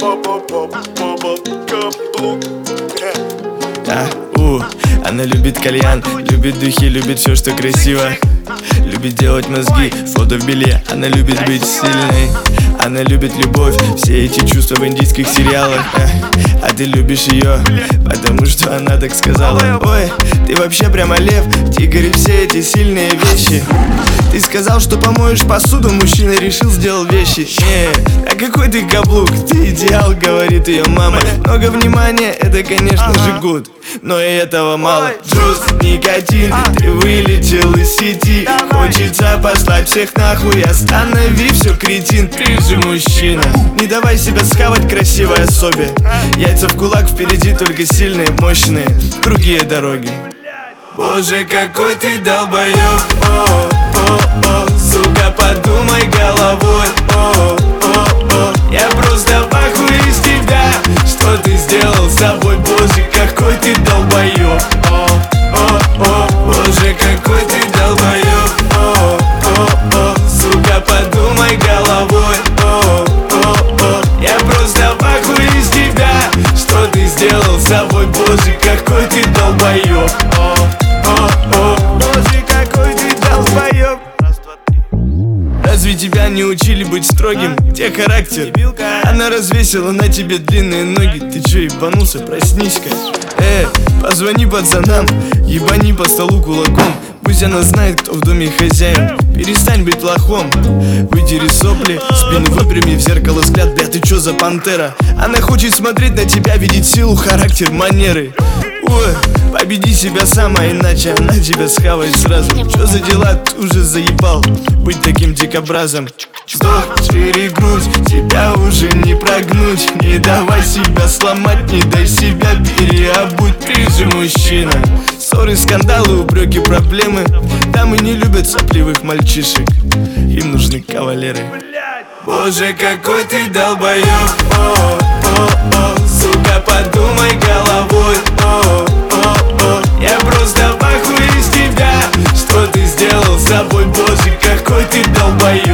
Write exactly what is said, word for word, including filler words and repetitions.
А, у, она любит кальян, любит духи, любит все, что красиво. Любит делать мозги, фото в белье. Она любит быть сильной, она любит любовь, все эти чувства в индийских сериалах. А, а ты любишь ее, потому что она так сказала. Ой, ты вообще прямо лев, тигр и все эти сильные вещи. Ты сказал, что помоешь посуду, мужчина решил, сделал вещи. Не, а какой ты каблук, ты идеал, говорит ее мама. Много внимания, это конечно же гуд, но и этого мало. Джуз, никотин, ты вылетел из сети. Хочется послать всех нахуй, останови все, кретин. Ты же мужчина, не давай себя схавать красивой особе. Яйца в кулак, впереди только сильные, мощные, другие дороги. Боже, какой ты долбоёб, о, о, о, сука, подумай головой, о, о, о, я просто в ахуе из тебя, что ты сделал с собой. Боже, какой ты долбоёб, о, о, о, боже, какой ты долбоёб, о, о, о, сука, подумай головой, о, о, о, я просто в ахуе из тебя, что ты сделал с собой. Боже, какой ты долбоёб, о, о, о, боже, какой ты долбоёб. Разве тебя не учили быть строгим? Где характер? Она развесила на тебе длинные ноги. Ты чё, ебанулся? Проснись-ка. Э, позвони пацанам, ебани по столу кулаком. Пусть она знает, кто в доме хозяин. Перестань быть лохом, вытери сопли, спину выпрями, в зеркало взгляд. Бля, ты чё за пантера? Она хочет смотреть на тебя, видеть силу, характер, манеры. Ой, победи себя сама, иначе она тебя схавает сразу. Чё за дела, ты уже заебал быть таким дикобразом. Вздох, шире грудь, тебя уже не прогнуть. Не давай себя сломать, не дай себя переобуть. Ты же мужчина. Ссоры, скандалы, упреки, проблемы. Дамы не любят сопливых мальчишек, им нужны кавалеры. Боже, какой ты долбоёб, о, о, о, сука, подумай головой, о, о, о, я просто в ахуе из тебя, что ты сделал с собой. Боже, какой ты долбоёб.